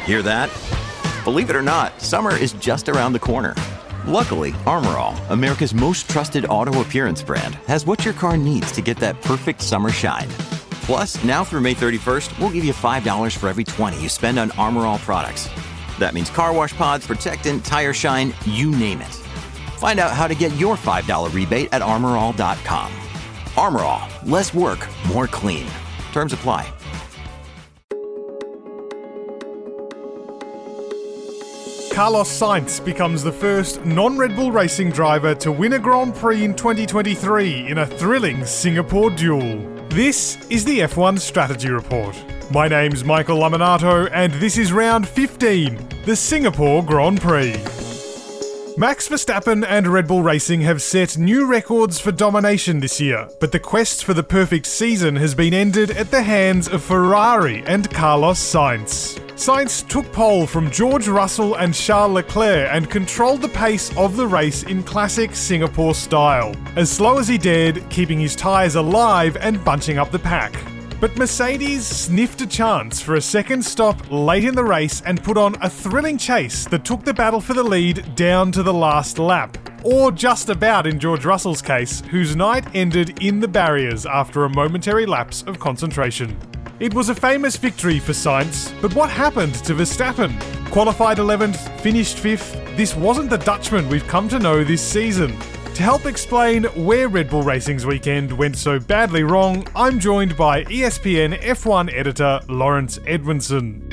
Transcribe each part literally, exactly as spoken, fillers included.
Hear that? Believe it or not, summer is just around the corner. Luckily, Armor All, America's most trusted auto appearance brand, has what your car needs to get that perfect summer shine. Plus, now through May thirty-first, we'll give you five dollars for every twenty you spend on Armor All products. That means car wash pods, protectant, tire shine, you name it. Find out how to get your five dollars rebate at armor all dot com. Armor All, less work, more clean. Terms apply. Carlos Sainz becomes the first non-Red Bull Racing driver to win a Grand Prix in twenty twenty-three in a thrilling Singapore duel. This is the F one Strategy Report. My name's Michael Laminato and this is round fifteen, the Singapore Grand Prix. Max Verstappen and Red Bull Racing have set new records for domination this year, but the quest for the perfect season has been ended at the hands of Ferrari and Carlos Sainz. Sainz took pole from George Russell and Charles Leclerc and controlled the pace of the race in classic Singapore style, as slow as he dared, keeping his tyres alive and bunching up the pack. But Mercedes sniffed a chance for a second stop late in the race and put on a thrilling chase that took the battle for the lead down to the last lap. Or just about in George Russell's case, whose night ended in the barriers after a momentary lapse of concentration. It was a famous victory for Sainz, but what happened to Verstappen? Qualified eleventh, finished fifth. This wasn't the Dutchman we've come to know this season. To help explain where Red Bull Racing's weekend went so badly wrong, I'm joined by E S P N F one editor Lawrence Edmondson.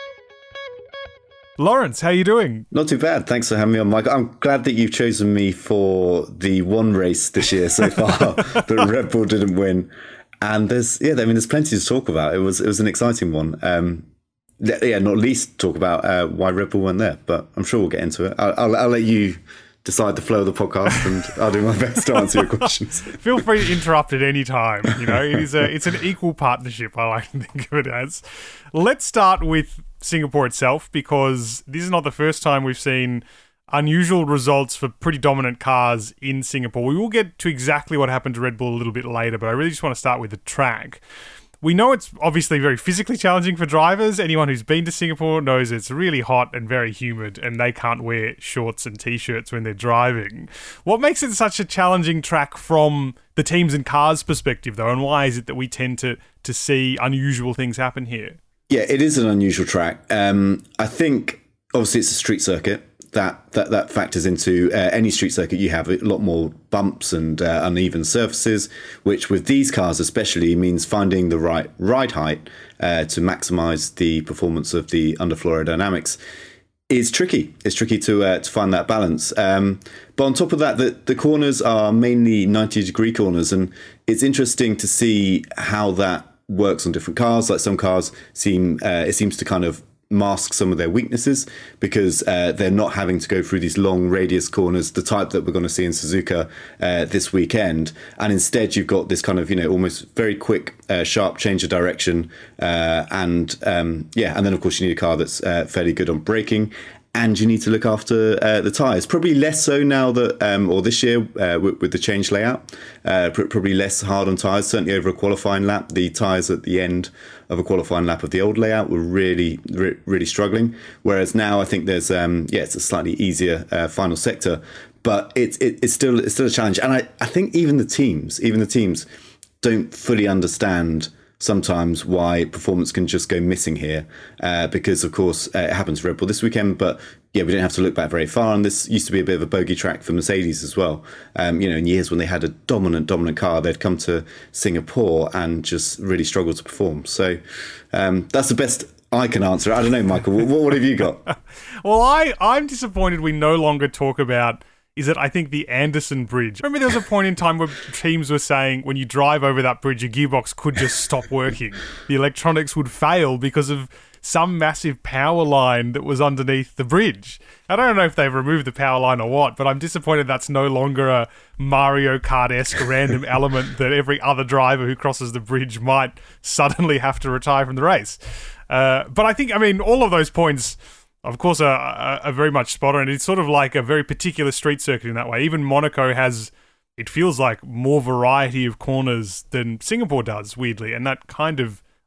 Lawrence, how are you doing? Not too bad. Thanks for having me on, Mike. I'm glad that you've chosen me for the one race this year so far that Red Bull didn't win. And there's, yeah, I mean, there's plenty to talk about. It was, it was an exciting one. Um, yeah, not least talk about uh, why Red Bull weren't there, but I'm sure we'll get into it. I'll, I'll, I'll let you decide the flow of the podcast, and I'll do my best to answer your questions. Feel free to interrupt at any time. You know, it is a, it's an equal partnership, I like to think of it as. Let's start with Singapore itself, because this is not the first time we've seen unusual results for pretty dominant cars in Singapore. We will get to exactly what happened to Red Bull a little bit later, but I really just want to start with the track. We know it's obviously very physically challenging for drivers. Anyone who's been to Singapore knows it's really hot and very humid, and they can't wear shorts and t-shirts when they're driving. What makes it such a challenging track from the teams and cars perspective, though, and why is it that we tend to to see unusual things happen here? Yeah, it is an unusual track. Um, I think, obviously, it's a street circuit. That, that that factors into uh, any street circuit. You have a lot more bumps and uh, uneven surfaces, which with these cars especially means finding the right ride height uh, to maximise the performance of the underfloor aerodynamics is tricky. It's tricky to uh, to find that balance. Um, but on top of that, the, the corners are mainly ninety degree corners, and it's interesting to see how that works on different cars. Like some cars seem, uh, it seems to kind of mask some of their weaknesses because uh, they're not having to go through these long radius corners, the type that we're going to see in Suzuka uh, this weekend. And instead, you've got this kind of, you know, almost very quick, uh, sharp change of direction. Uh, and um, yeah, and then, of course, you need a car that's uh, fairly good on braking. And you need to look after uh, the tyres. Probably less so now that, um, or this year uh, with, with the change layout. Uh, pr- probably less hard on tyres. Certainly over a qualifying lap, the tyres at the end of a qualifying lap of the old layout were really, re- really struggling. Whereas now, I think there's, um, yeah, it's a slightly easier uh, final sector, but it's it, it's still it's still a challenge. And I, I think even the teams, even the teams, don't fully understand sometimes why performance can just go missing here, uh, because of course uh, it happened to Red Bull this weekend, but yeah, we don't have to look back very far. And this used to be a bit of a bogey track for Mercedes as well. Um, you know, in years when they had a dominant, dominant car, they'd come to Singapore and just really struggled to perform. So um, that's the best I can answer. I don't know, Michael, what, what have you got? Well, I, I'm disappointed we no longer talk about is that I think the Anderson Bridge. Remember there was a point in time where teams were saying when you drive over that bridge, your gearbox could just stop working. The electronics would fail because of some massive power line that was underneath the bridge. I don't know if they've removed the power line or what, but I'm disappointed that's no longer a Mario Kart-esque random element that every other driver who crosses the bridge might suddenly have to retire from the race. Uh, but I think, I mean, all of those points, of course, are, are, are very much spot on. It's sort of like a very particular street circuit in that way. Even Monaco has, it feels like, more variety of corners than Singapore does, weirdly. And that kind of,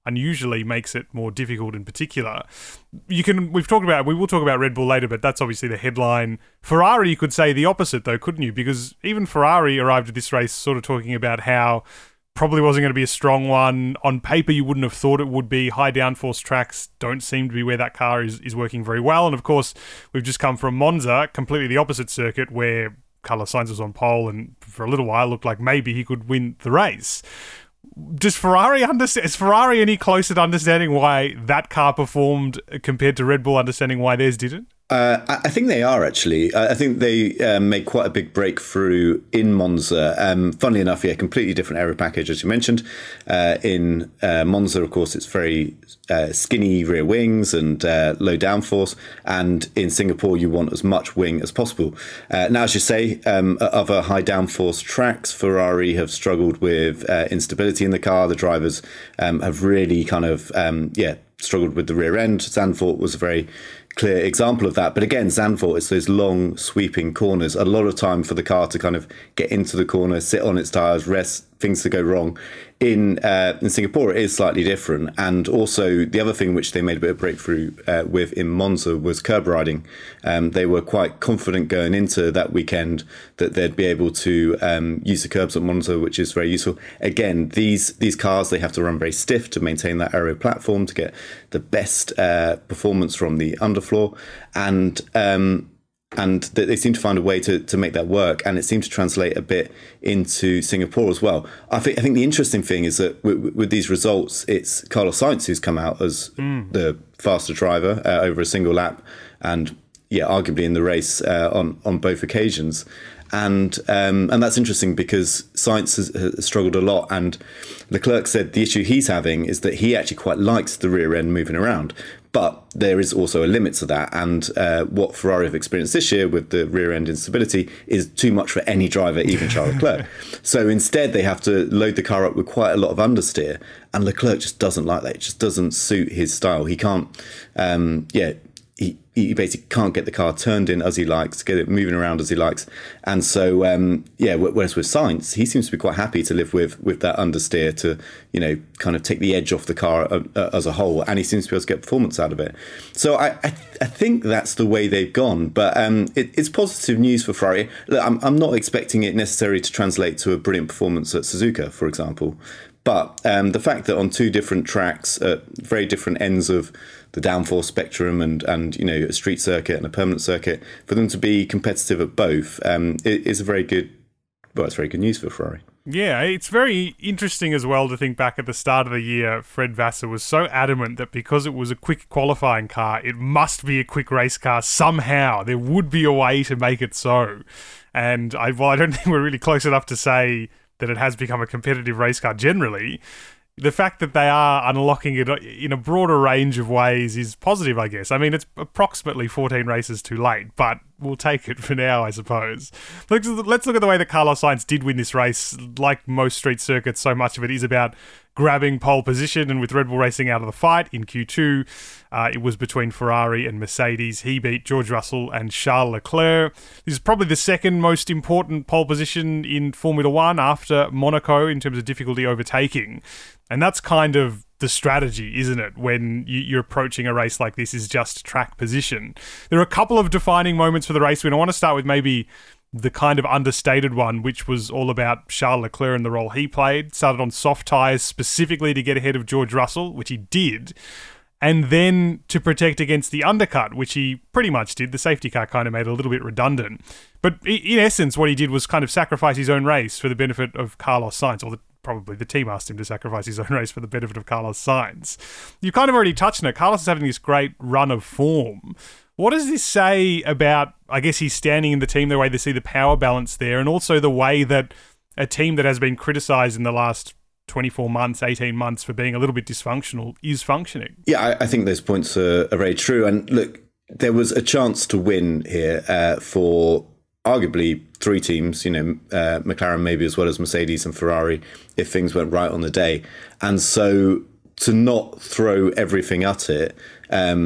unusually makes it more difficult in particular. You can, we've talked about, we will talk about Red Bull later, but that's obviously the headline. Ferrari, you could say the opposite though, couldn't you? Because even Ferrari arrived at this race sort of talking about how probably wasn't going to be a strong one. On paper, you wouldn't have thought it would be. High downforce tracks don't seem to be where that car is, is working very well. And of course, we've just come from Monza, completely the opposite circuit, where Carlos Sainz was on pole and for a little while looked like maybe he could win the race. Does Ferrari understand? Is Ferrari any closer to understanding why that car performed compared to Red Bull understanding why theirs didn't? Uh, I think they are, actually. I think they um, made quite a big breakthrough in Monza. Um, funnily enough, yeah, completely different aero package, as you mentioned. Uh, in uh, Monza, of course, it's very uh, skinny rear wings and uh, low downforce. And in Singapore, you want as much wing as possible. Uh, now, as you say, um, at other high downforce tracks, Ferrari have struggled with uh, instability in the car. The drivers um, have really kind of, um, yeah, struggled with the rear end. Zandvoort was a very clear example of that. But again, Zandvoort, it's those long sweeping corners, a lot of time for the car to kind of get into the corner, sit on its tyres, rest, things to go wrong. In uh, in Singapore, it is slightly different. And also the other thing which they made a bit of breakthrough uh, with in Monza was curb riding. Um, they were quite confident going into that weekend that they'd be able to um, use the curbs at Monza, which is very useful. Again, these these cars, they have to run very stiff to maintain that aero platform to get the best uh, performance from the underfloor. And um And they seem to find a way to, to make that work, and it seemed to translate a bit into Singapore as well. I think I think the interesting thing is that with, with these results, it's Carlos Sainz who's come out as mm. the faster driver uh, over a single lap, and yeah, arguably in the race uh, on on both occasions. And um, and that's interesting because Sainz has, has struggled a lot, and Leclerc said the issue he's having is that he actually quite likes the rear end moving around. But there is also a limit to that, and uh, what Ferrari have experienced this year with the rear end instability is too much for any driver, even Charles Leclerc. So instead, they have to load the car up with quite a lot of understeer, and Leclerc just doesn't like that. It just doesn't suit his style. He can't, um, yeah. He, he basically can't get the car turned in as he likes, get it moving around as he likes. And so, um, yeah, whereas with Sainz, he seems to be quite happy to live with with that understeer to, you know, kind of take the edge off the car uh, as a whole. And he seems to be able to get performance out of it. So I I, I think that's the way they've gone. But um, it, it's positive news for Ferrari. Look, I'm, I'm not expecting it necessarily to translate to a brilliant performance at Suzuka, for example. But um, the fact that on two different tracks at very different ends of the downforce spectrum and, and you know, a street circuit and a permanent circuit, for them to be competitive at both um, is a very good, well, it's very good news for Ferrari. Yeah, it's very interesting as well to think back at the start of the year, Fred Vasseur was so adamant that because it was a quick qualifying car, it must be a quick race car somehow. There would be a way to make it so. And I, well, I don't think we're really close enough to say that it has become a competitive race car generally. The fact that they are unlocking it in a broader range of ways is positive, I guess. I mean, it's approximately fourteen races too late, but we'll take it for now, I suppose. Let's look at the way that Carlos Sainz did win this race. Like most street circuits, so much of it is about grabbing pole position, and with Red Bull Racing out of the fight in Q two, uh, it was between Ferrari and Mercedes. He beat George Russell and Charles Leclerc. This is probably the second most important pole position in Formula One after Monaco in terms of difficulty overtaking. And that's kind of the strategy, isn't it, when you're approaching a race like this, is just track position. There are a couple of defining moments for the race win. I want to start with maybe the kind of understated one, which was all about Charles Leclerc and the role he played. Started on soft tyres specifically to get ahead of George Russell, which he did, and then to protect against the undercut, which he pretty much did. The safety car kind of made it a little bit redundant. But in essence, what he did was kind of sacrifice his own race for the benefit of Carlos Sainz, or the probably the team asked him to sacrifice his own race for the benefit of Carlos Sainz. You kind of already touched on it. Carlos is having this great run of form. What does this say about, I guess, he's standing in the team, the way they see the power balance there, and also the way that a team that has been criticised in the last twenty-four months, eighteen months for being a little bit dysfunctional is functioning? Yeah, I, I think those points are, are very true. And look, there was a chance to win here uh, for arguably three teams, you know, uh, McLaren maybe as well as Mercedes and Ferrari, if things went right on the day. And so to not throw everything at it, um,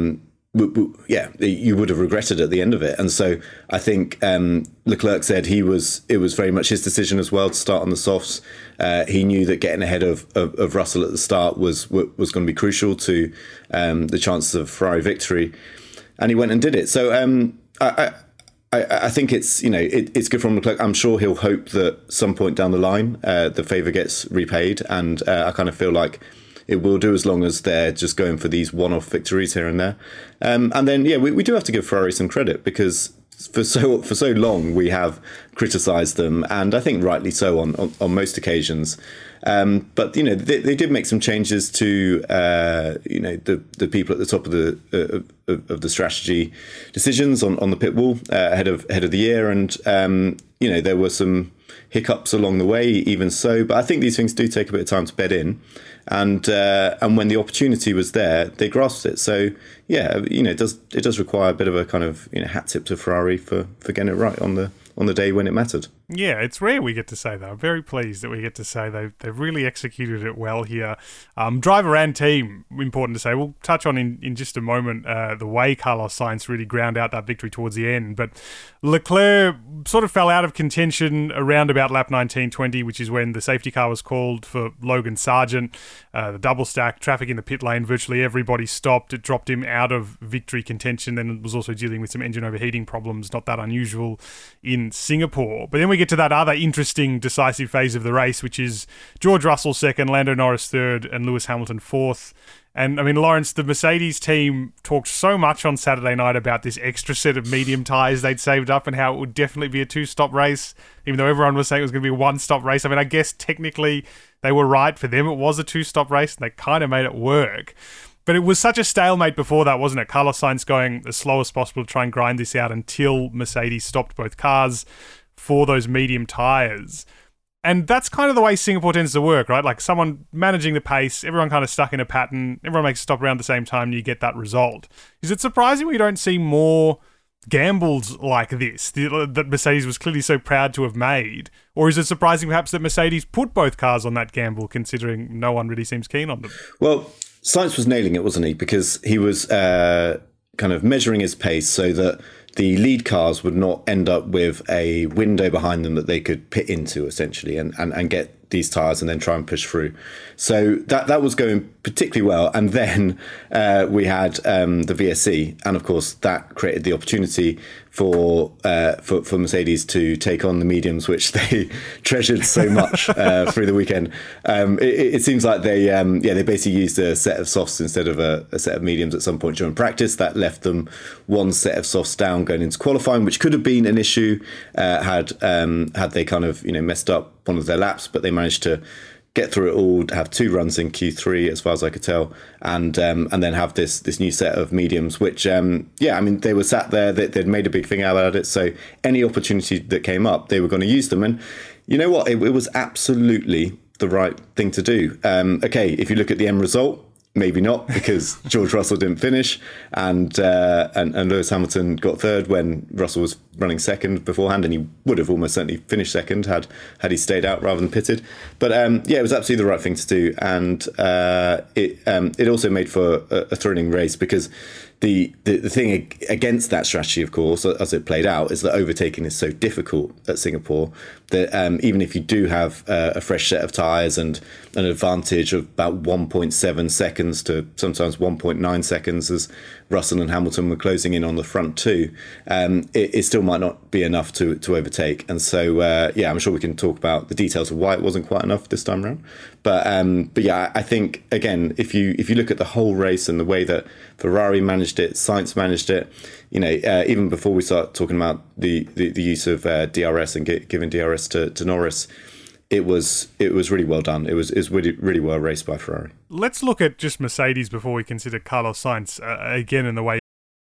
w- w- yeah, you would have regretted at the end of it. And so I think um, Leclerc said he was it was very much his decision as well to start on the softs. Uh, he knew that getting ahead of, of, of Russell at the start was was going to be crucial to um, the chances of Ferrari victory, and he went and did it. So um, I, I, I think it's you know it, it's good from Leclerc. I'm sure he'll hope that some point down the line uh, the favour gets repaid, and uh, I kind of feel like it will do as long as they're just going for these one-off victories here and there. Um, and then yeah, we, we do have to give Ferrari some credit because for so for so long we have criticised them, and I think rightly so on on, on most occasions. Um, but you know they, they did make some changes to uh, you know the the people at the top of the uh, of, of the strategy decisions on, on the pit wall uh, ahead of ahead of the year, and um, you know there were some hiccups along the way, even so. But I think these things do take a bit of time to bed in, and uh, and when the opportunity was there, they grasped it. So yeah, you know it does it does require a bit of a kind of you know hat tip to Ferrari for, for getting it right on the on the day when it mattered. Yeah, it's rare we get to say that. I'm very pleased that we get to say they've, they've really executed it well here. Um, driver and team, important to say. We'll touch on in, in just a moment uh, the way Carlos Sainz really ground out that victory towards the end. But Leclerc sort of fell out of contention around about lap nineteen twenty, which is when the safety car was called for Logan Sargent. Uh, the double stack, traffic in the pit lane, virtually everybody stopped. It dropped him out of victory contention, then was also dealing with some engine overheating problems, not that unusual in Singapore. But then we get to that other interesting decisive phase of the race, which is George Russell second, Lando Norris third, and Lewis Hamilton fourth. And I mean, Lawrence, the Mercedes team talked so much on Saturday night about this extra set of medium tyres they'd saved up and how it would definitely be a two-stop race, even though everyone was saying it was going to be a one-stop race. I mean, I guess technically they were right. For them, it was a two-stop race, and they kind of made it work. But it was such a stalemate before that, wasn't it? Carlos Sainz going as slow as possible to try and grind this out until Mercedes stopped both cars for those medium tyres. And that's kind of the way Singapore tends to work, right? Like someone managing the pace, everyone kind of stuck in a pattern, everyone makes a stop around the same time and you get that result. Is it surprising we don't see more gambles like this that Mercedes was clearly so proud to have made? Or is it surprising perhaps that Mercedes put both cars on that gamble, considering no one really seems keen on them? Well, Sainz was nailing it, wasn't he? Because he was uh, kind of measuring his pace so that the lead cars would not end up with a window behind them that they could pit into, essentially, and, and, and get these tyres and then try and push through. So that that was going particularly well. And then uh, we had um, the V S C, and of course that created the opportunity for uh, for, for Mercedes to take on the mediums, which they treasured so much uh, through the weekend. Um, it, it seems like they um, yeah they basically used a set of softs instead of a, a set of mediums at some point during practice. That left them one set of softs down going into qualifying, which could have been an issue uh, had um, had they kind of you know messed up one of their laps, but they managed to get through it all, have two runs in Q three as far as I could tell, and um, and then have this this new set of mediums, which um, yeah, I mean they were sat there, they, they'd made a big thing out of it, so any opportunity that came up, they were going to use them, and you know what, it, it was absolutely the right thing to do. Um, okay, if you look at the end result, maybe not, because George Russell didn't finish, and, uh, and and Lewis Hamilton got third when Russell was running second beforehand, and he would have almost certainly finished second had had he stayed out rather than pitted. But um, yeah, it was absolutely the right thing to do, and uh, it um, it also made for a, a thrilling race, because the, the the thing against that strategy, of course, as it played out, is that overtaking is so difficult at Singapore that um, even if you do have uh, a fresh set of tyres and an advantage of about one point seven seconds to sometimes one point nine seconds, as Russell and Hamilton were closing in on the front two, um, it, it still might not be enough to to overtake. And so, uh, yeah, I'm sure we can talk about the details of why it wasn't quite enough this time around. But um, but yeah, I think again, if you if you look at the whole race and the way that Ferrari managed it, Sainz managed it, you know, uh, even before we start talking about the the, the use of uh, D R S and get, giving D R S to, to Norris, it was it was really well done. It was it was really really well raced by Ferrari. Let's look at just Mercedes before we consider Carlos Sainz uh, again in the way.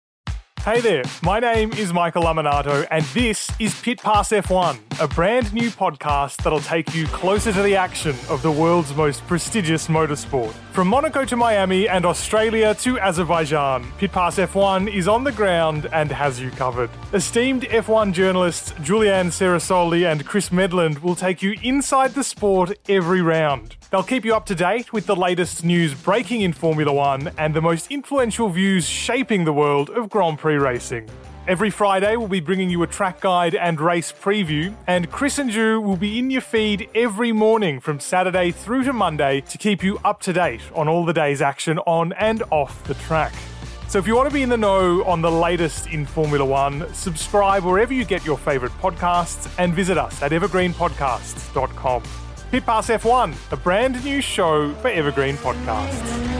Hey there, my name is Michael Laminato, and this is Pit Pass F one, a brand new podcast that'll take you closer to the action of the world's most prestigious motorsport. From From Monaco to Miami and Australia to Azerbaijan, Pit Pass F one is on the ground and has you covered. Esteemed F one journalists Julianne Cerasoli and Chris Medland will take you inside the sport every round. They'll keep you up to date with the latest news breaking in Formula One and the most influential views shaping the world of Grand Prix racing. Every Friday, we'll be bringing you a track guide and race preview, and Chris and Ju will be in your feed every morning from Saturday through to Monday to keep you up to date on all the day's action on and off the track. So if you want to be in the know on the latest in Formula One, subscribe wherever you get your favourite podcasts and visit us at evergreen podcasts dot com. Pit Pass F one, a brand new show for Evergreen Podcasts.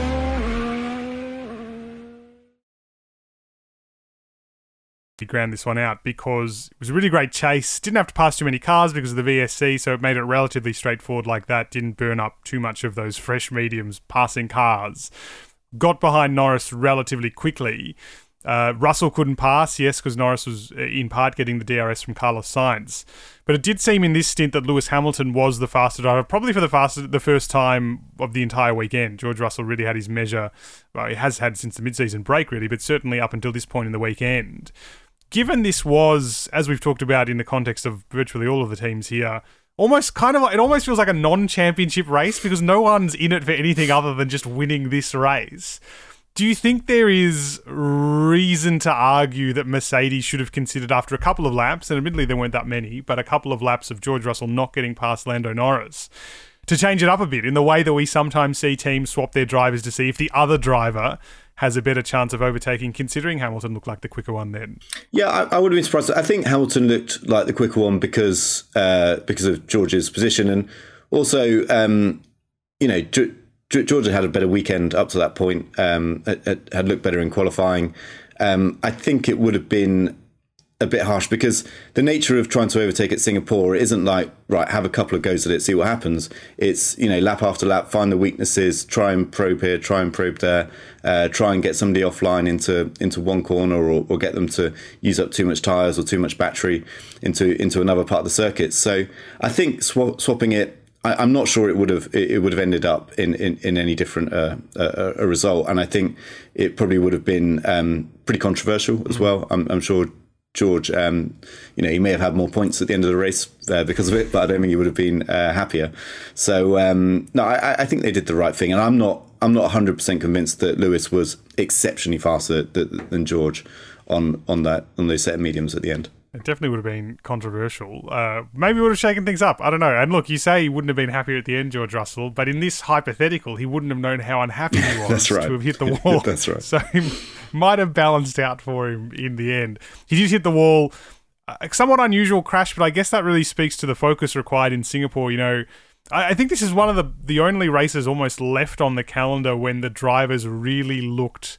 He ground this one out because it was a really great chase. Didn't have to pass too many cars because of the V S C, so it made it relatively straightforward like that. Didn't burn up too much of those fresh mediums passing cars. Got behind Norris relatively quickly. Uh, Russell couldn't pass, yes, because Norris was in part getting the D R S from Carlos Sainz. But it did seem in this stint that Lewis Hamilton was the faster driver, probably for the fastest, the first time of the entire weekend. George Russell really had his measure. Well, he has had since the mid-season break, really, but certainly up until this point in the weekend. Given this was, as we've talked about in the context of virtually all of the teams here, almost kind of, it almost feels like a non-championship race because no one's in it for anything other than just winning this race. Do you think there is reason to argue that Mercedes should have considered after a couple of laps, and admittedly there weren't that many, but a couple of laps of George Russell not getting past Lando Norris, to change it up a bit in the way that we sometimes see teams swap their drivers to see if the other driver has a better chance of overtaking, considering Hamilton looked like the quicker one then? Yeah, I, I would have been surprised. I think Hamilton looked like the quicker one because uh, because of George's position, and also, um, you know, G- G- George had had a better weekend up to that point. Um, had, had looked better in qualifying. Um, I think it would have been a bit harsh because the nature of trying to overtake at Singapore isn't like, right, have a couple of goes at it, see what happens. It's, you know, lap after lap, find the weaknesses, try and probe here, try and probe there, uh, try and get somebody offline into into one corner or, or get them to use up too much tyres or too much battery into into another part of the circuit. So I think sw- swapping it, I, I'm not sure it would have it, it would have ended up in, in, in any different uh, uh, a result. And I think it probably would have been um, pretty controversial as well. I'm, I'm sure George, um, you know, he may have had more points at the end of the race uh, because of it, but I don't think he would have been uh, happier. So um, no, I, I think they did the right thing, and I'm not, I'm not one hundred percent convinced that Lewis was exceptionally faster th- than George on on that on those set of mediums at the end. It definitely would have been controversial. Uh, maybe it would have shaken things up. I don't know. And look, you say he wouldn't have been happier at the end, George Russell, but in this hypothetical, he wouldn't have known how unhappy he was That's right. to have hit the wall. That's right. So he might have balanced out for him in the end. He did hit the wall. A somewhat unusual crash, but I guess that really speaks to the focus required in Singapore. You know, I, I think this is one of the, the only races almost left on the calendar when the drivers really looked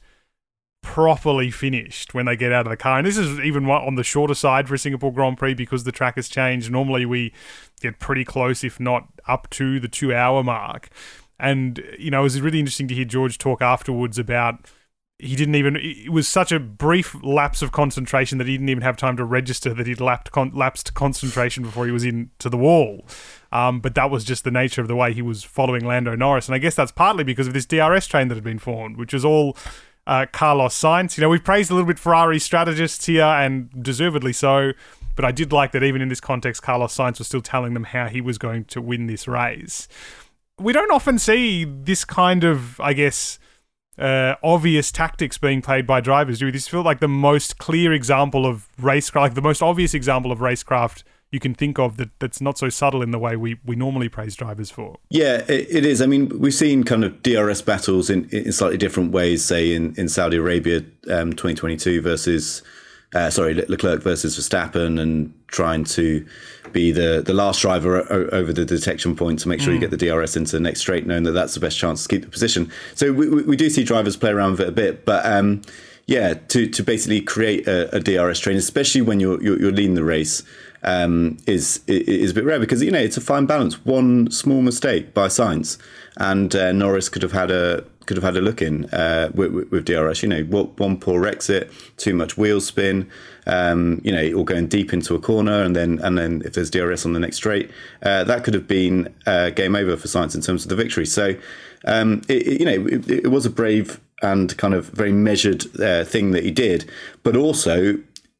properly finished when they get out of the car. And this is even on the shorter side for a Singapore Grand Prix because the track has changed. Normally we get pretty close, if not up to the two hour mark. And, you know, it was really interesting to hear George talk afterwards about he didn't even, it was such a brief lapse of concentration that he didn't even have time to register that he'd lapped, con, lapsed concentration before he was into the wall. Um, but that was just the nature of the way he was following Lando Norris. And I guess that's partly because of this D R S train that had been formed, which was all Uh, Carlos Sainz. You know, we've praised a little bit Ferrari strategists here, and deservedly so, but I did like that even in this context, Carlos Sainz was still telling them how he was going to win this race. We don't often see this kind of, I guess, uh, obvious tactics being played by drivers, do we? This feels like the most clear example of racecraft, like the most obvious example of racecraft you can think of that, that's not so subtle in the way we, we normally praise drivers for. Yeah, it, it is. I mean, we've seen kind of D R S battles in, in slightly different ways, say in, in Saudi Arabia um, twenty twenty-two versus, uh, sorry, Leclerc versus Verstappen, and trying to be the, the last driver o- over the detection point to make sure mm. you get the D R S into the next straight, knowing that that's the best chance to keep the position. So we, we, we do see drivers play around with it a bit, but um, yeah, to, to basically create a, a D R S train, especially when you're, you're, you're leading the race, Um, is is a bit rare because, you know, it's a fine balance. One small mistake by Sainz, and uh, Norris could have had a could have had a look in uh, with, with D R S. You know, one poor exit, too much wheel spin, um, you know, or going deep into a corner, and then and then if there's D R S on the next straight, uh, that could have been uh, game over for Sainz in terms of the victory. So um, it, it, you know, it, it was a brave and kind of very measured uh, thing that he did, but also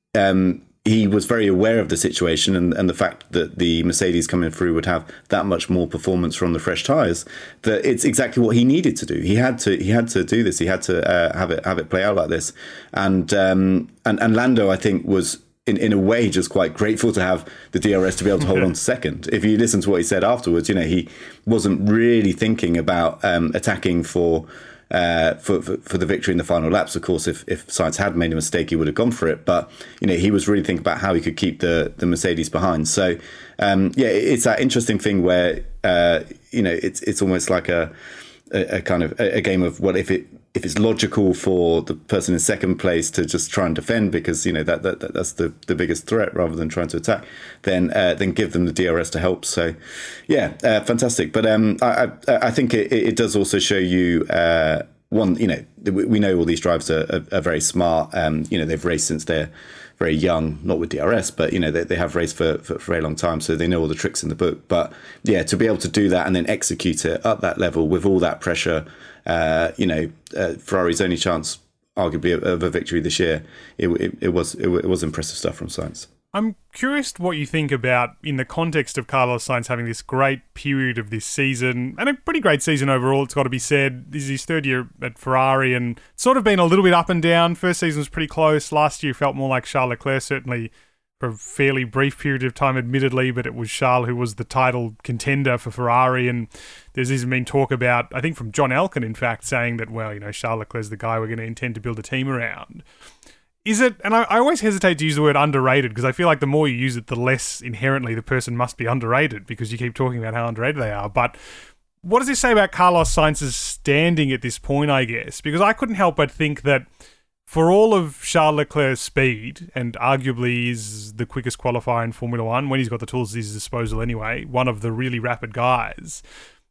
um, he was very aware of the situation and, and the fact that the Mercedes coming through would have that much more performance from the fresh tyres. That it's exactly what he needed to do. He had to he had to do this. He had to uh, have it have it play out like this. And um, and and Lando, I think, was in, in a way just quite grateful to have the D R S to be able to hold on to second. If you listen to what he said afterwards, you know, he wasn't really thinking about um, attacking for. Uh, for, for for the victory in the final laps. Of course, if if Sainz had made a mistake, he would have gone for it. But you know, he was really thinking about how he could keep the the Mercedes behind. So um, yeah, it's that interesting thing where uh, you know it's it's almost like a a, a kind of a, a game of well, if it if it's logical for the person in second place to just try and defend because you know that, that, that that's the, the biggest threat rather than trying to attack, then uh, then give them the D R S to help. So yeah, uh, fantastic. But um, I I, I think it, it does also show you uh, one. You know, we know all these drivers are, are, are very smart. Um, you know, they've raced since they're very young, not with D R S, but you know they, they have raced for, for, for a very long time, so they know all the tricks in the book. But yeah, to be able to do that and then execute it at that level with all that pressure. Uh, you know, uh, Ferrari's only chance, arguably, of, of a victory this year. It, it, it was it, it was impressive stuff from Sainz. I'm curious what you think about, in the context of Carlos Sainz having this great period of this season, and a pretty great season overall, it's got to be said. This is his third year at Ferrari, and sort of been a little bit up and down. First season was pretty close. Last year felt more like Charles Leclerc, certainly for a fairly brief period of time, admittedly, but it was Charles who was the title contender for Ferrari. And there's even been talk about, I think from John Elkann, in fact, saying that, well, you know, Charles Leclerc's the guy we're going to intend to build a team around. Is it, and I, I always hesitate to use the word underrated, because I feel like the more you use it, the less inherently the person must be underrated, because you keep talking about how underrated they are. But what does this say about Carlos Sainz's standing at this point, I guess? Because I couldn't help but think that for all of Charles Leclerc's speed, and arguably is the quickest qualifier in Formula One, when he's got the tools at his disposal anyway, one of the really rapid guys,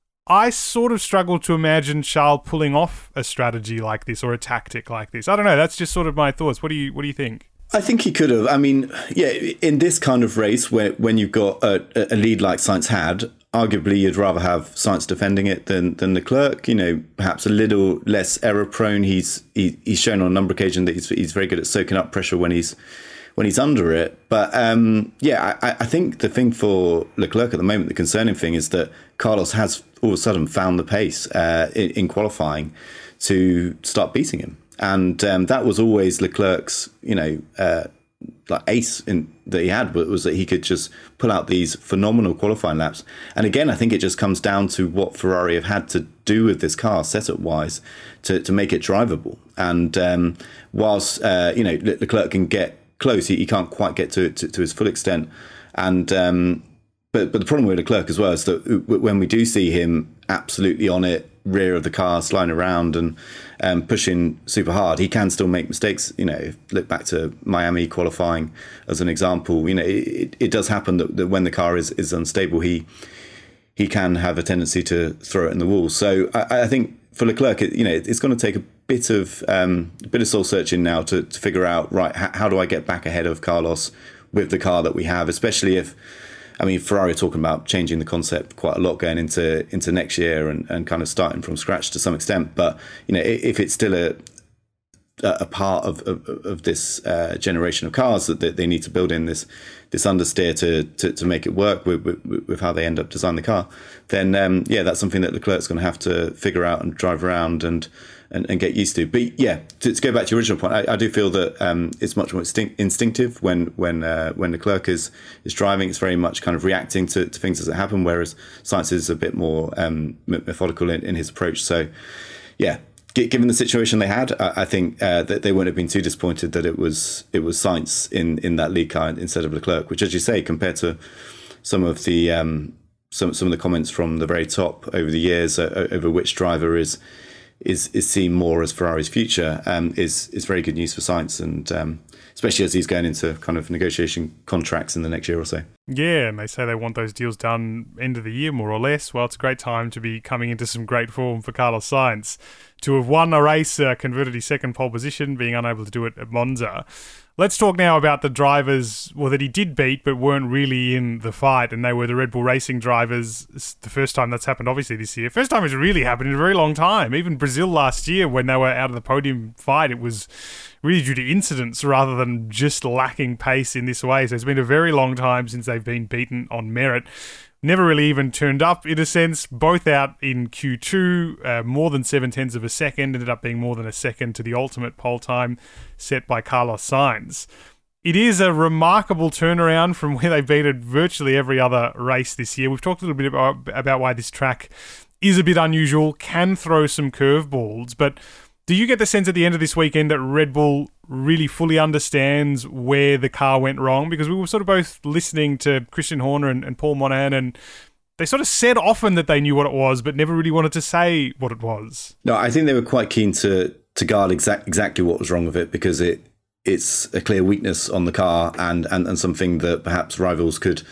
I sort of struggle to imagine Charles pulling off a strategy like this or a tactic like this. I don't know, that's just sort of my thoughts. What do you what do you think? I think he could have. I mean, yeah, in this kind of race where when you've got a, a lead like Sainz had, arguably you'd rather have Sainz defending it than than Leclerc. You know, perhaps a little less error prone. He's he, he's shown on a number of occasions that he's he's very good at soaking up pressure when he's when he's under it. But um, yeah, I, I think the thing for Leclerc at the moment, the concerning thing is that Carlos has all of a sudden found the pace uh, in, in qualifying to start beating him. And um, that was always Leclerc's, you know, uh, like ace in, that he had, but was that he could just pull out these phenomenal qualifying laps. And again, I think it just comes down to what Ferrari have had to do with this car setup-wise to, to make it drivable. And um, whilst, uh, you know, Leclerc can get close, he, he can't quite get to, to, to his full extent. And um, but but the problem with Leclerc as well is that when we do see him absolutely on it, rear of the car, sliding around and um, pushing super hard, he can still make mistakes. You know, look back to Miami qualifying as an example. You know, it, it does happen that, that when the car is, is unstable, he he can have a tendency to throw it in the wall. So I, I think for Leclerc, it, you know, it's going to take a bit of um, a bit of soul searching now to, to figure out, right, how, how do I get back ahead of Carlos with the car that we have, especially if, I mean, Ferrari are talking about changing the concept quite a lot going into into next year and, and kind of starting from scratch to some extent. But, you know, if it's still a a part of of, of this uh, generation of cars that they need to build in this this understeer to to, to make it work with, with with how they end up designing the car, then um, yeah, that's something that Leclerc's going to have to figure out and drive around and and, and get used to. But yeah, to, to go back to your original point, I, I do feel that um, it's much more instinct, instinctive when when uh, when Leclerc is is driving. It's very much kind of reacting to, to things as it happen, whereas Sainz is a bit more um, methodical in, in his approach. So yeah. Given the situation they had, I think uh, that they wouldn't have been too disappointed that it was it was Sainz in, in that lead car instead of Leclerc, which, as you say, compared to some of the um, some some of the comments from the very top over the years uh, over which driver is is is seen more as Ferrari's future, um, is is very good news for Sainz, and um, especially as he's going into kind of negotiation contracts in the next year or so. Yeah, and they say they want those deals done end of the year, more or less. Well, it's a great time to be coming into some great form for Carlos Sainz. To have won a race, uh, converted his second pole position, being unable to do it at Monza. Let's talk now about the drivers, well, that he did beat but weren't really in the fight, and they were the Red Bull Racing drivers. It's the first time that's happened, obviously, this year. First time it's really happened in a very long time. Even Brazil last year, when they were out of the podium fight, it was really due to incidents rather than just lacking pace in this way. So it's been a very long time since they've been beaten on merit. Never really even turned up, in a sense. Both out in Q two, uh, more than seven tenths of a second, ended up being more than a second to the ultimate pole time set by Carlos Sainz. It is a remarkable turnaround from where they beat at virtually every other race this year. We've talked a little bit about, about why this track is a bit unusual, can throw some curveballs, but do you get the sense at the end of this weekend that Red Bull really fully understands where the car went wrong? Because we were sort of both listening to Christian Horner and, and Paul Monahan, and they sort of said often that they knew what it was, but never really wanted to say what it was. No, I think they were quite keen to to guard exact, exactly what was wrong with it, because it it's a clear weakness on the car and, and, and something that perhaps rivals could...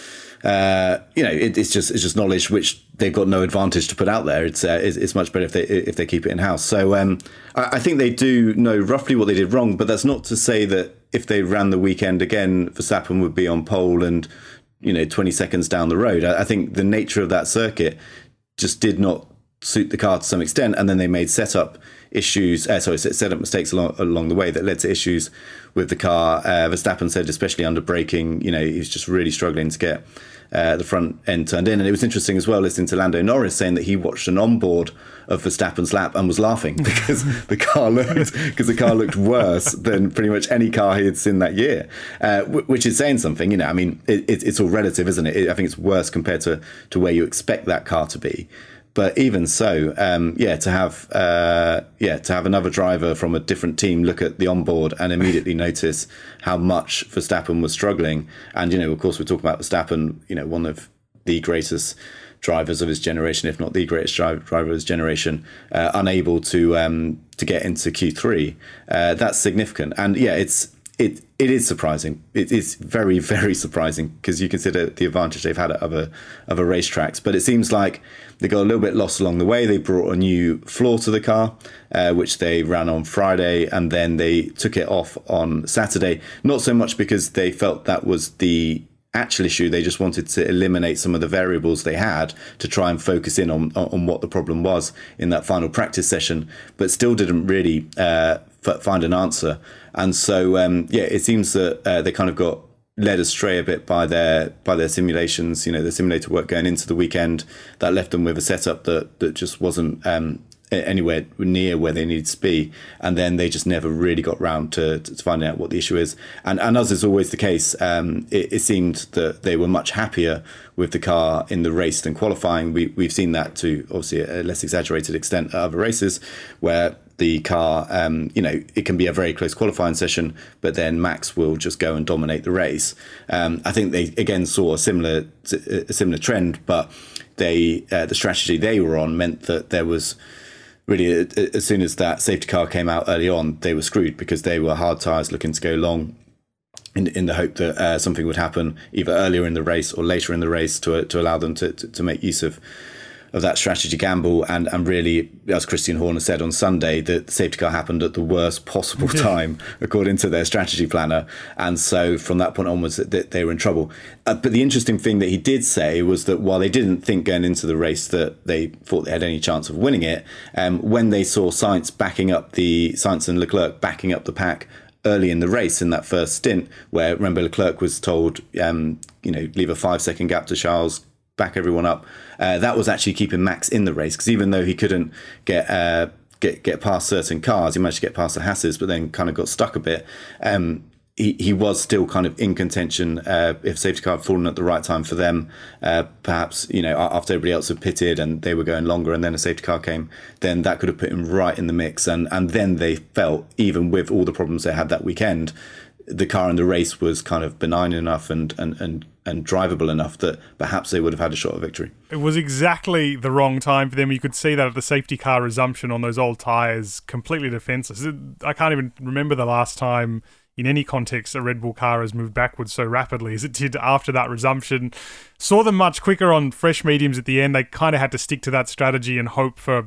Uh, you know, it, it's just it's just knowledge which they've got no advantage to put out there. It's uh, it's, it's much better if they if they keep it in house. So um, I, I think they do know roughly what they did wrong, but that's not to say that if they ran the weekend again, Verstappen would be on pole and, you know, twenty seconds down the road. I, I think the nature of that circuit just did not suit the car to some extent, and then they made setup issues, uh, sorry, setup mistakes along along the way that led to issues with the car. Uh, Verstappen said, especially under braking, you know, he was just really struggling to get uh, the front end turned in. And it was interesting as well listening to Lando Norris saying that he watched an onboard of Verstappen's lap and was laughing because the car looked because the car looked worse than pretty much any car he had seen that year, uh, w- which is saying something. You know, I mean, it, it, it's all relative, isn't it? it? I think it's worse compared to to where you expect that car to be. But even so, um, yeah, to have uh, yeah to have another driver from a different team look at the onboard and immediately notice how much Verstappen was struggling, and you know, of course, we're talking about Verstappen, you know, one of the greatest drivers of his generation, if not the greatest driver, driver of his generation, uh, unable to um, to get into Q three. Uh, that's significant, and yeah, it's it it is surprising. It is very very surprising because you consider the advantage they've had at other other racetracks, but it seems like they got a little bit lost along the way. They brought a new floor to the car, uh, which they ran on Friday, and then they took it off on Saturday. Not so much because they felt that was the actual issue. They just wanted to eliminate some of the variables they had to try and focus in on, on what the problem was in that final practice session, but still didn't really uh, f- find an answer. And so, um, yeah, it seems that uh, they kind of got led astray a bit by their by their simulations, you know, the simulator work going into the weekend that left them with a setup that that just wasn't um, anywhere near where they needed to be, and then they just never really got round to, to finding out what the issue is. And, and as is always the case, um, it, it seemed that they were much happier with the car in the race than qualifying. We, we've seen that to obviously a less exaggerated extent at other races where the car, um, you know, it can be a very close qualifying session, but then Max will just go and dominate the race. Um, I think they again saw a similar a similar trend, but they uh, the strategy they were on meant that there was really, as soon as that safety car came out early on, they were screwed because they were hard tyres looking to go long in in the hope that uh, something would happen either earlier in the race or later in the race to to allow them to to, to make use of. of that strategy gamble, and, and really, as Christian Horner said on Sunday, that the safety car happened at the worst possible time, according to their strategy planner. And so from that point onwards, that they were in trouble. Uh, but the interesting thing that he did say was that while they didn't think going into the race that they thought they had any chance of winning it, um, when they saw Sainz backing up the, Sainz and Leclerc backing up the pack early in the race in that first stint, where remember Leclerc was told, um, you know, leave a five second gap to Charles, back everyone up. Uh, that was actually keeping Max in the race, because even though he couldn't get uh, get get past certain cars, he managed to get past the Hasses, but then kind of got stuck a bit. Um, he he was still kind of in contention. Uh, if safety car had fallen at the right time for them, uh, perhaps, you know, after everybody else had pitted and they were going longer, and then a safety car came, then that could have put him right in the mix. And and then they felt, even with all the problems they had that weekend, the car in the race was kind of benign enough and and and and drivable enough that perhaps they would have had a shot at victory. It was exactly the wrong time for them. You could see that at the safety car resumption on those old tyres, completely defenceless. I can't even remember the last time in any context a Red Bull car has moved backwards so rapidly as it did after that resumption. Saw them much quicker on fresh mediums at the end. They kind of had to stick to that strategy and hope for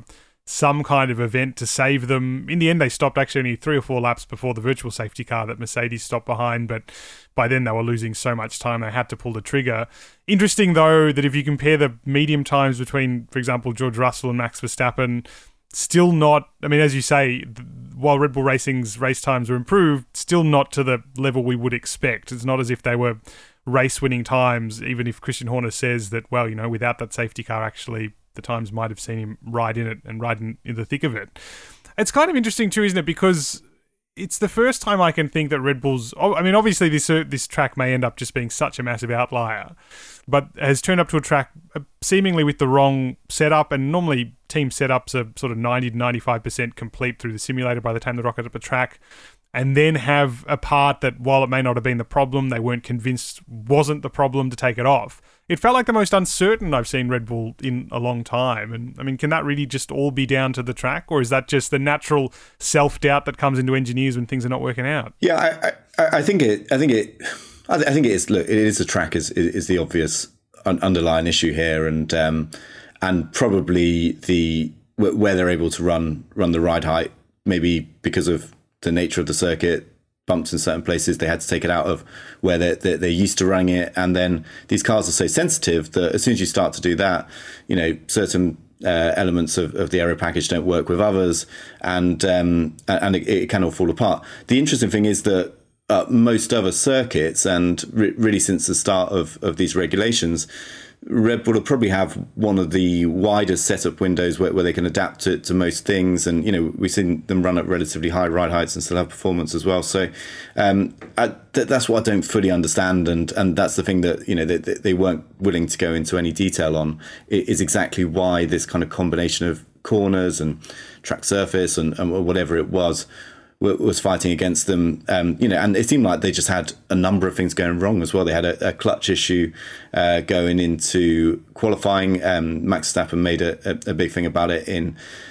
some kind of event to save them. In the end, they stopped actually only three or four laps before the virtual safety car that Mercedes stopped behind, but by then they were losing so much time they had to pull the trigger. Interesting, though, that if you compare the medium times between, for example, George Russell and Max Verstappen, still not, I mean, as you say, while Red Bull Racing's race times were improved, still not to the level we would expect. It's not as if they were race-winning times, even if Christian Horner says that, well, you know, without that safety car, actually, the times might have seen him ride in it and ride in, in the thick of it. It's kind of interesting too, isn't it? Because it's the first time I can think that Red Bull's... I mean, obviously this uh, this track may end up just being such a massive outlier, but has turned up to a track seemingly with the wrong setup, and normally team setups are sort of ninety to ninety-five percent complete through the simulator by the time they rocket up a track, and then have a part that, while it may not have been the problem, they weren't convinced wasn't the problem to take it off. It felt like the most uncertain I've seen Red Bull in a long time. And I mean, can that really just all be down to the track, or is that just the natural self-doubt that comes into engineers when things are not working out? Yeah, I, I, I think it. I think it. I think it is. Look, it is the track is is the obvious un- underlying issue here, and um, and probably the where they're able to run run the ride height, maybe because of the nature of the circuit. Bumps in certain places, they had to take it out of where they're, they're, they're used to running it. And then these cars are so sensitive that as soon as you start to do that, you know, certain uh, elements of, of the aero package don't work with others, and um, and it, it can all fall apart. The interesting thing is that uh, most other circuits, and re- really since the start of, of these regulations, Red Bull will probably have one of the widest setup windows where, where they can adapt to, to most things. And, you know, we've seen them run at relatively high ride heights and still have performance as well. So um, I, th- that's what I don't fully understand. And, and that's the thing that, you know, they, they weren't willing to go into any detail on, is exactly why this kind of combination of corners and track surface and, and whatever it was, was fighting against them, um, you know, and it seemed like they just had a number of things going wrong as well. They had a, a clutch issue uh, going into qualifying. Um, Max Verstappen made a, a, a big thing about it in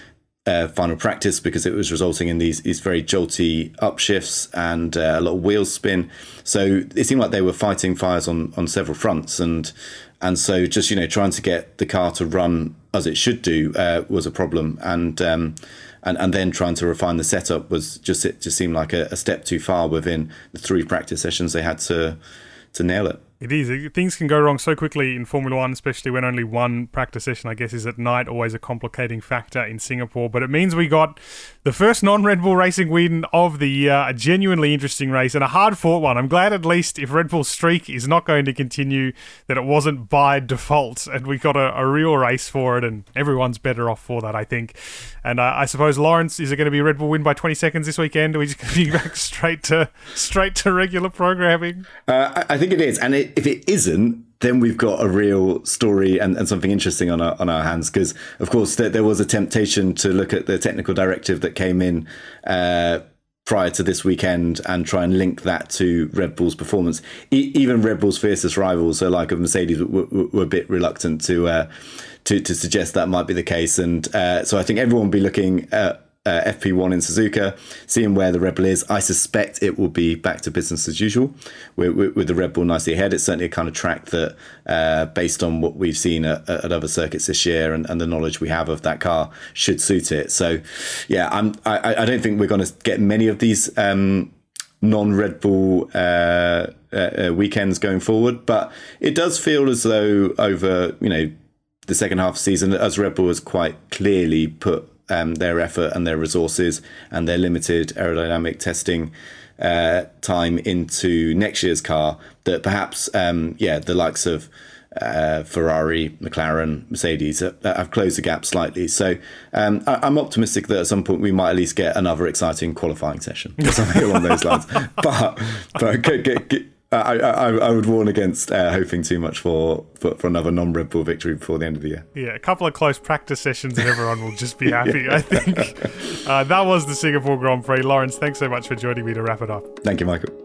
uh, final practice because it was resulting in these these very jolty upshifts and uh, a lot of wheel spin. So it seemed like they were fighting fires on, on several fronts, and and so just, you know, trying to get the car to run as it should do uh, was a problem, and. Um, And, and then trying to refine the setup was just it just seemed like a, a step too far within the three practice sessions they had to to nail it. It is. Things can go wrong so quickly in Formula One, especially when only one practice session, I guess, is at night, always a complicating factor in Singapore. But it means we got the first non-Red Bull Racing win of the year, a genuinely interesting race and a hard-fought one. I'm glad at least if Red Bull's streak is not going to continue, that it wasn't by default, and we got a, a real race for it, and everyone's better off for that, I think. And uh, I suppose, Lawrence, is it going to be a Red Bull win by twenty seconds this weekend, or are we just going to be back straight to straight to regular programming? Uh, I think it is, and it, if it isn't, then we've got a real story and, and something interesting on our on our hands. Because, of course, there, there was a temptation to look at the technical directive that came in uh, prior to this weekend and try and link that to Red Bull's performance. E- even Red Bull's fiercest rivals, so like of Mercedes, were, were, were a bit reluctant to uh, to to suggest that might be the case. And uh, so I think everyone will be looking at Uh, F P one in Suzuka, seeing where the Red Bull is. I suspect it will be back to business as usual with, with, with the Red Bull nicely ahead. It's certainly a kind of track that, uh, based on what we've seen at, at other circuits this year and, and the knowledge we have of that car, should suit it. So, yeah, I'm, I, I don't think we're going to get many of these um, non-Red Bull uh, uh, weekends going forward, but it does feel as though over, you know, the second half of the season, as Red Bull has quite clearly put Um, their effort and their resources and their limited aerodynamic testing uh, time into next year's car, that perhaps, um, yeah, the likes of uh, Ferrari, McLaren, Mercedes uh, have closed the gap slightly. So um, I- I'm optimistic that at some point we might at least get another exciting qualifying session or something along those lines. But but get, get, get, I, I, I would warn against uh, hoping too much for, for, for another non-Red Bull victory before the end of the year. Yeah, a couple of close practice sessions and everyone will just be happy, yeah. I think. Uh, that was the Singapore Grand Prix. Lawrence, thanks so much for joining me to wrap it up. Thank you, Michael.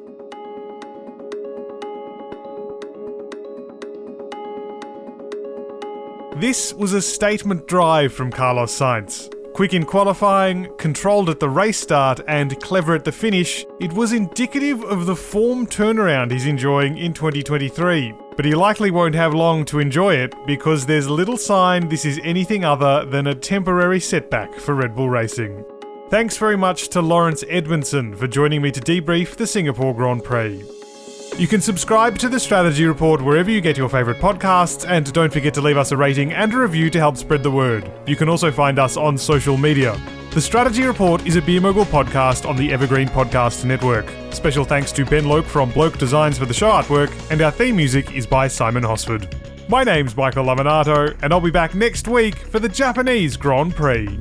This was a statement drive from Carlos Sainz. Quick in qualifying, controlled at the race start, and clever at the finish, it was indicative of the form turnaround he's enjoying in twenty twenty-three. but he likely won't have long to enjoy it because there's little sign this is anything other than a temporary setback for Red Bull Racing. Thanks very much to Lawrence Edmondson for joining me to debrief the Singapore Grand Prix. You can subscribe to the Strategy Report wherever you get your favourite podcasts, and don't forget to leave us a rating and a review to help spread the word. You can also find us on social media. The Strategy Report is a Beer Mogul podcast on the Evergreen Podcast Network. Special thanks to Ben Loke from Bloke Designs for the show artwork, and our theme music is by Simon Hosford. My name's Michael Laminato, and I'll be back next week for the Japanese Grand Prix.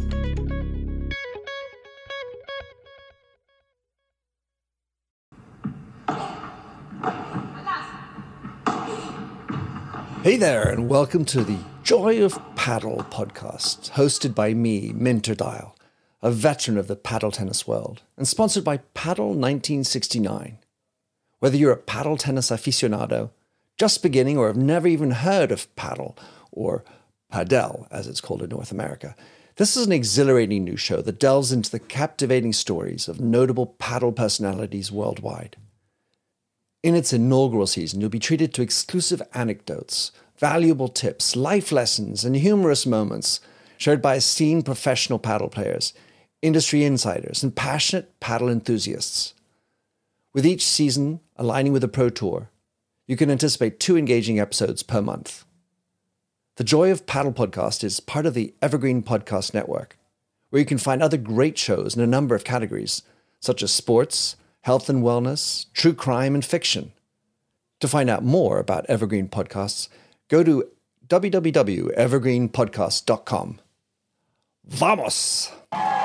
Hey there, and welcome to the Joy of Paddle podcast, hosted by me, Minter Dial, a veteran of the paddle tennis world, and sponsored by Paddle nineteen sixty-nine. Whether you're a paddle tennis aficionado, just beginning, or have never even heard of paddle, or padel, as it's called in North America, this is an exhilarating new show that delves into the captivating stories of notable paddle personalities worldwide. In its inaugural season, you'll be treated to exclusive anecdotes, valuable tips, life lessons, and humorous moments shared by esteemed professional paddle players, industry insiders, and passionate paddle enthusiasts. With each season aligning with the Pro Tour, you can anticipate two engaging episodes per month. The Joy of Paddle podcast is part of the Evergreen Podcast Network, where you can find other great shows in a number of categories, such as sports, health and wellness, true crime, and fiction. To find out more about Evergreen Podcasts, go to w w w dot evergreen podcast dot com. Vamos!